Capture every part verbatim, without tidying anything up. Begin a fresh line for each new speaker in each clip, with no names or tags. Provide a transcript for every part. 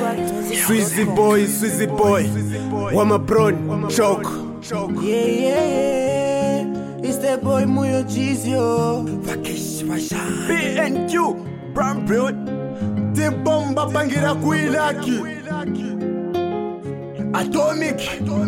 Swizzy boy, Swizzy boy, Wama Bron, choke.
Yeah, yeah, yeah. It's that boy Muyo Jizio.
Vakesh Vashan. B N Q, Brown Blood. The bomba bangira kuilaki. Atomic.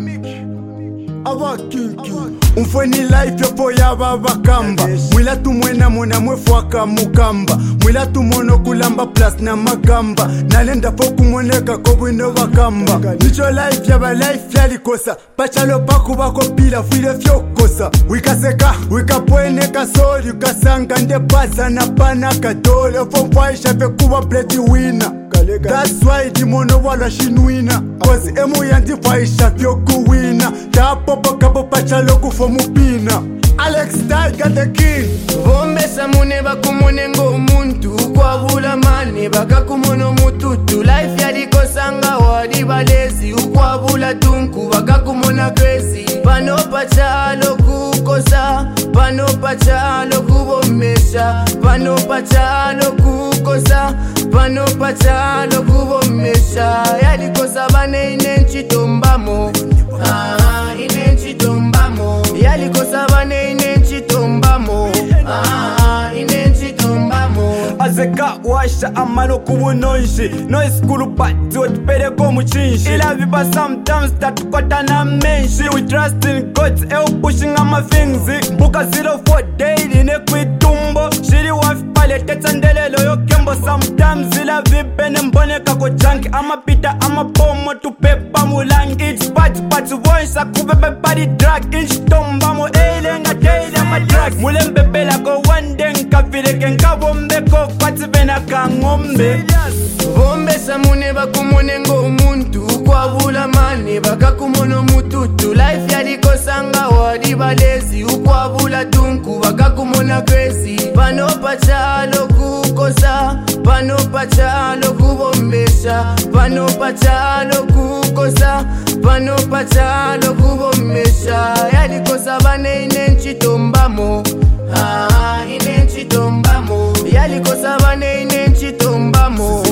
Aba kinki. Umfweni life yopo yaba bakamba. Mwila tumwena mwana mwefwaka mukamba. Mwila tumono kulamba plus na magamba. Nalenda foku mweneka kobwino bakamba. Nicho life yaba life yalikosa. Pachalo paku bako pila file fyokosa. Wikaseka, wikapweneka sori. Ukasanga nde baza na pana katole. Fomfaisha fe kuwa bleti winner. That's why the mono wala shinwina. Cause emu yanti faisha fyoku winner. Tapopo kapo pachalo kufo mupina. Alex Style got the king.
Vombesa mune bakumone ngo umuntu. Kwa vula mane baka kumono mututu. Life ya diko sanga wadi balezi. Ukwa vula tunku baka kumona crazy. Pano pachalo kukosa. Pano pachalo kubomesha. Pano pachalo kukosa. Pano pachalo kubomesha. Ya diko sabane inenchi tombamo. Ah, inenchi tombamo. Ya diko sabane inenchi tombamo. Ah, inenchi tombamo.
Azeka washa amano kubunonshi. No iskulu bati otupere komuchinshi. Ila viba sometimes tatukota na menshi. We trust in God, eo pushing on my things. Buka zero for daily ne kwitumbo. Shiri wafi pale tetandele loyo kembo. Sometimes ila vibe ne mbone kako junkie. Ama pita ama pomo tupepa mulangi. It's party party voice akubebe body drag. Inch tombamo eilenga daily ama drag. Mulembe bela go one day nkafile kenka bombe ko fati bena kangombe.
Vombesa mune bakumone ngo umuntu. Kwa vula mane baka kumono mututu. Life ya diko sanga wadi balezi. Ukwa vula tunku baka kumona crazy. Pano pachalo kukosa. Pano pachalo kubombesha. Pano pachalo kukosa. Pano pachalo kubombesha. Ya diko sabane inenchi tombamo. Ah, inenchi tombamo. Ya diko sabane inenchi tombamo.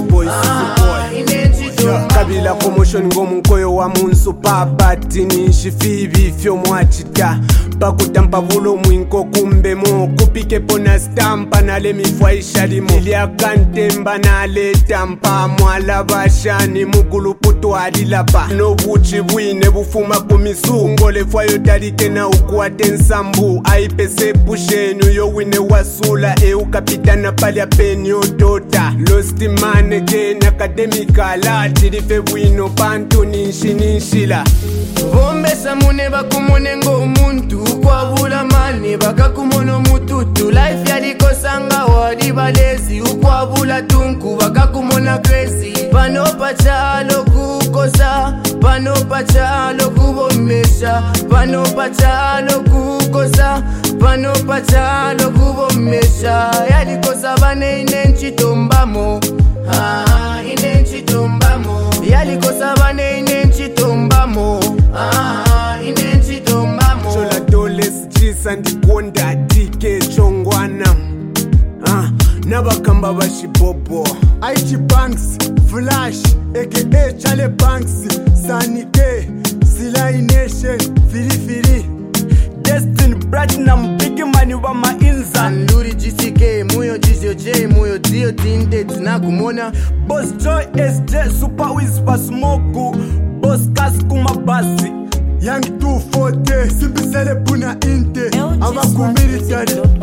Ah, inenchi tombamo.
Kabila promotion ngomu nkoyo wa munsu papati nishifibi fyo mwachita. Pakutampa vulo mwinko kumbe mo. Kupike pona stampa na le mifwa ishalimo. Ilia kantemba na le tampa. Mwala bashani mugulu puto adilapa. No buchi buine bufuma kumisu. Ngole fwa yotalike na ukuate nsambu. Aipese pushenu yo wine wasula. E ukapitana pali apeni otota. Lost man again academicala. Chirife buino pantu ninshi ninshila.
Vombesa mune bakumone ngo umuntu. Kwa vula mane baka kumono mututu. Life ya diko sanga wadi balezi. Ukwa vula tunku baka kumona crazy. Pano pachalo kukosa. Pano pachalo kubomesha. Pano pachalo kukosa. Pano pachalo kubomesha. Ya diko sabane inenchi tombamo. Ah, inenchi tombamo. Ya diko sabane inenchi tombamo. Ah, inenchi tombamo.
Chola doles jisa ndikonda dike chongwana. Ah, nabakamba bashibobo. I T Banks, Flash, aka Chale Banks, Sanike, Silai Nation, Fili Fili. Destin Platinum, big money wa mainza.
Luri G C K, Muyo Jizio J, Muyo Dio Tinde, Tinakumona.
Boss Joy S J, Super Whisper Smoku. Boss Kas Kumabasi. Young two forty, Simbi Sele Puna Inte. Ava kumilitari.